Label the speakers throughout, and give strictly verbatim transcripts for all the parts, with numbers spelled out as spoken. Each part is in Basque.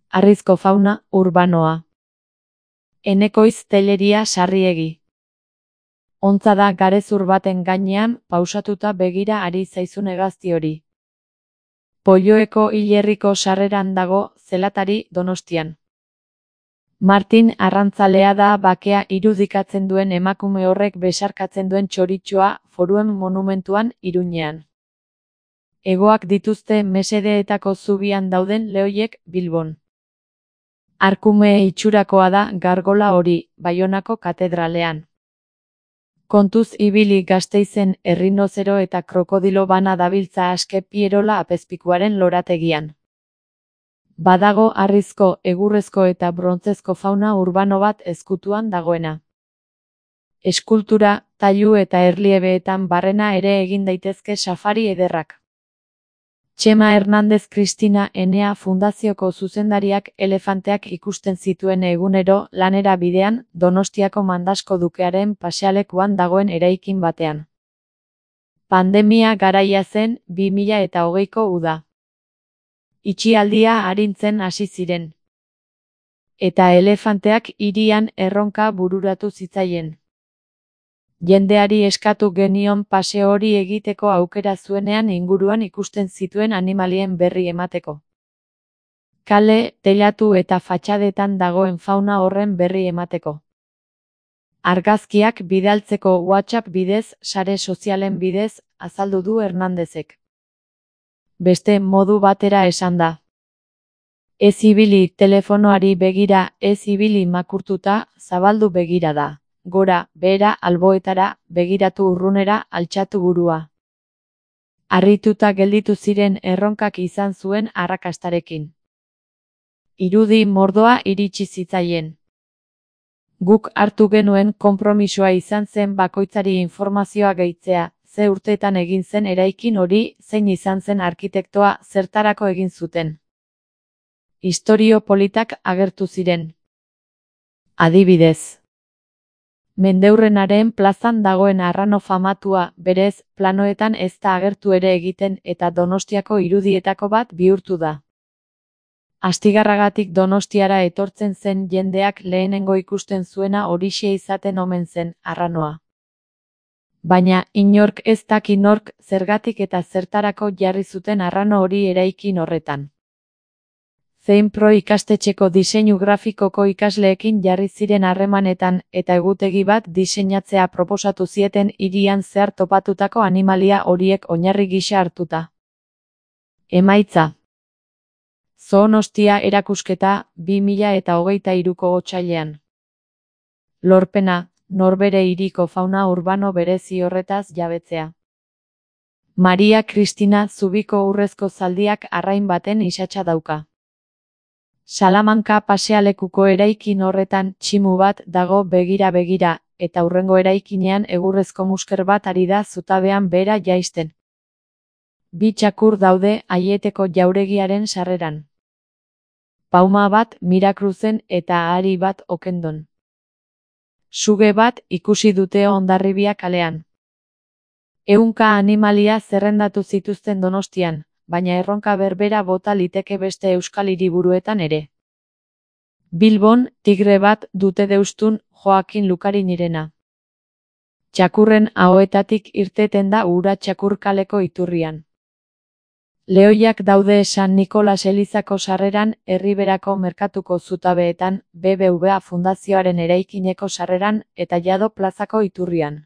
Speaker 1: Harrizko fauna urbanoa. Enekoiz Telleria Sarriegi. Ontza da garezur baten gainean pausatuta begira ari zaizun hegazti hori. Polloeko hilerriko sarreran dago zelatari Donostian. Martin arrantzalea da bakea irudikatzen duen emakume horrek besarkatzen duen txoritxoa Foruen monumentuan Iruñean. Hegoak dituzte mesedeetako zubian dauden lehoiek Bilbon. Arkume itxurakoa da gargola hori, Baionako katedralean. Kontuz ibili Gasteizen errinozero eta krokodilo bana dabiltza aske Pierola apezpikuaren lorategian. Badago harrizko, egurrezko eta brontzezko fauna urbano bat ezkutuan dagoena. Eskultura, tailu eta erliebeetan barrena ere egin daitezke safari ederrak. Txema Hernandez Kristina Enea Fundazioko zuzendariak elefanteak ikusten zituen egunero lanera bidean Donostiako Mandasko Dukearen pasealekuan dagoen eraikin batean. Pandemia garaia zen bi mila eta hogeiko uda. Itxialdia arintzen hasi ziren. Eta elefanteak hirian erronka bururatu zitzaien. Jendeari eskatu genion paseo hori egiteko aukera zuenean inguruan ikusten zituen animalien berri emateko. Kale, teilatu eta fatxadetan dagoen fauna horren berri emateko. Argazkiak bidaltzeko WhatsApp bidez, sare sozialen bidez, azaldu du Hernandezek. Beste modu batera esan da. Ez ibili telefonoari begira, ez ibili makurtuta, zabaldu begira da. Gora, behera, alboetara, begiratu urrunera, altxatu burua. Harrituta gelditu ziren erronkak izan zuen arrakastarekin. Irudi mordoa iritsi zitzaien. Guk hartu genuen konpromisoa izan zen bakoitzari informazioa gehitzea, ze urteetan egin zen eraikin hori, zein izan zen arkitektoa, zertarako egin zuten. Istorio politak agertu ziren. Adibidez. Mendeurrenaren plazan dagoen arrano famatua, berez, planoetan ez da agertu ere egiten eta Donostiako irudietako bat bihurtu da. Astigarragatik Donostiara etortzen zen jendeak lehenengo ikusten zuena horixe izaten omen zen, arranoa. Baina, inork ez daki nork zergatik eta zertarako jarri zuten arrano hori eraikin horretan. Zein Pro ikastetxeko diseinu grafikoko ikasleekin jarri ziren harremanetan eta egutegi bat diseinatzea proposatu zieten hirian zehar topatutako animalia horiek oinarri gisa hartuta. Emaitza. Zoonostia erakusketa bi mila eta hogeita hiruko otsailean. Lorpena, norbere hiriko fauna urbano berezi horretaz jabetzea. Maria Kristina Zubiko urrezko zaldiak arrain baten isatsa dauka. Salamanka pasealekuko eraikin horretan tximu bat dago begira-begira, eta hurrengo eraikinean egurrezko musker bat ari da zutabean behera jaisten. Bi txakur daude Aieteko jauregiaren sarreran. Pauma bat Mirakruzen eta ahari bat Okendon. Suge bat ikusi dute Hondarribia kalean. Ehunka animalia zerrendatu zituzten Donostian, baina erronka berbera bota liteke beste euskal hiriburuetan ere. Bilbon, tigre bat dute deustun Joakin Lukarinirena. Txakurren ahoetatik irteten da ura Txakurkaleko iturrian. Lehoiak daude San Nikolas elizako sarreran, Erriberako merkatuko zutabeetan, B B V A Fundazioaren eraikineko sarreran, eta Jado plazako iturrian.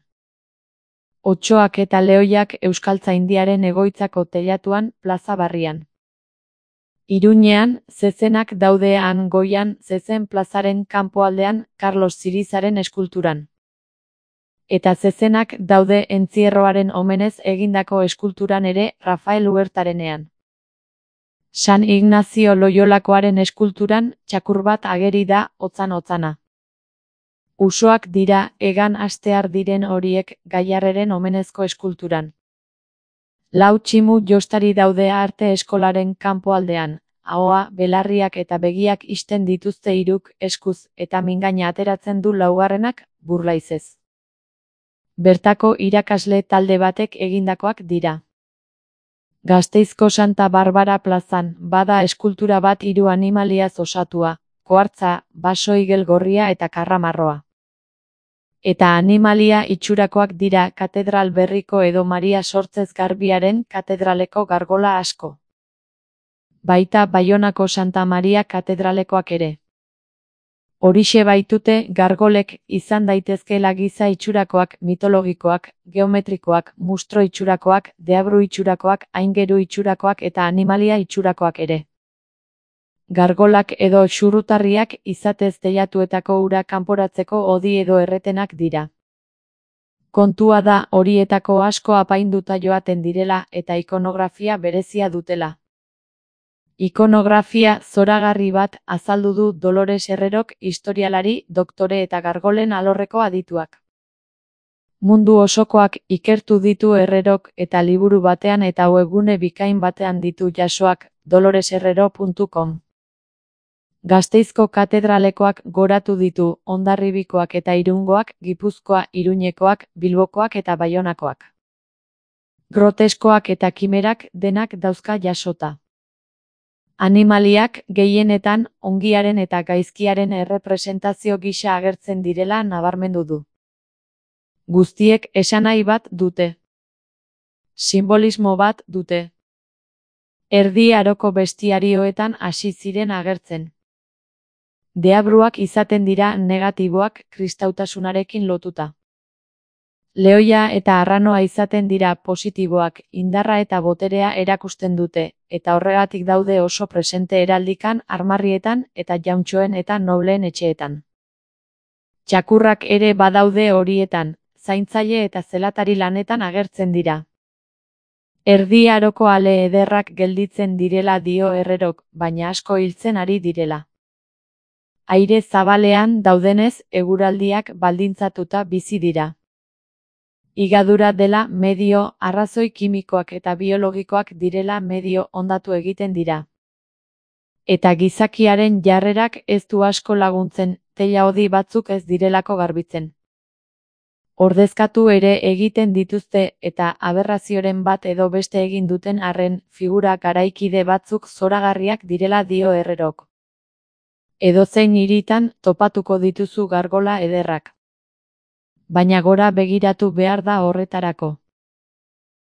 Speaker 1: Otsoak eta lehoiak Euskaltzaindiaren egoitzako teilatuan, plaza barrian. Iruñean, zezenak daude han goian, zezen plazaren kanpoaldean, Carlos Zirizaren eskulturan. Eta zezenak daude entzierroaren omenez egindako eskulturan ere, Rafael Huertarenean. San Ignacio Loyolakoaren eskulturan, txakur bat ageri da, otzan-otzana. Usoak dira, egan astear diren horiek, Gaiarreren omenezko eskulturan. Lau tximu jostari daude arte eskolaren kanpoaldean, ahoa, belarriak eta begiak ixten dituzte hiruk, eskuz, eta mingaina ateratzen du laugarrenak, burlaizez. Bertako irakasle talde batek egindakoak dira. Gasteizko Santa Barbara plazan, bada eskultura bat hiru animaliaz osatua, koartza, baso igel gorria eta karramarroa. Eta animalia itxurakoak dira katedral berriko edo Maria Sortzez Garbiaren katedraleko gargola asko. Baita Baionako Santa Maria katedralekoak ere. Horixe baitute gargolek izan daitezkeela giza itxurakoak, mitologikoak, geometrikoak, mustro itxurakoak, deabru itxurakoak, aingeru itxurakoak eta animalia itxurakoak ere. Gargolak edo xurrutarriak izatez teilatuetako ura kanporatzeko hodi edo erretenak dira. Kontua da horietako asko apainduta joaten direla eta ikonografia berezia dutela. Ikonografia zoragarri bat azaldu du Dolores Herrerok, historialari, doktore eta gargolen alorreko adituak. Mundu osokoak ikertu ditu Herrerok eta liburu batean eta webgune bikain batean ditu jasoak, dolores herrero puntu com. Gasteizko katedralekoak goratu ditu, Hondarribikoak eta Irungoak, Gipuzkoa, Iruñekoak, Bilbokoak eta Baionakoak. Groteskoak eta kimerak denak dauzka jasota. Animaliak gehienetan ongiaren eta gaizkiaren errepresentazio gisa agertzen direla nabarmendu du. Guztiek esanahi bat dute. Sinbolismo bat dute. Erdi Aroko bestiarioetan hasi ziren agertzen. Deabruak izaten dira negatiboak kristautasunarekin lotuta. Lehoia eta arranoa izaten dira positiboak, indarra eta boterea erakusten dute, eta horregatik daude oso presente heraldikan, armarrietan eta jauntxoen eta nobleen etxeetan. Txakurrak ere badaude horietan, zaintzaile eta zelatari lanetan agertzen dira. Erdi Aroko ale ederrak gelditzen direla dio Herrerok, baina asko hiltzen ari direla. Aire zabalean daudenez, eguraldiak baldintzatuta bizi dira. Higadura dela medio, arrazoi kimikoak eta biologikoak direla medio hondatu egiten dira. Eta gizakiaren jarrerak ez du asko laguntzen, teila hodi batzuk ez direlako garbitzen. Ordezkatu ere egiten dituzte eta aberrazioren bat edo beste egin duten arren, figura garaikide batzuk zoragarriak direla dio Herrerok. Edozein hiritan topatuko dituzu gargola ederrak. Baina gora begiratu behar da horretarako.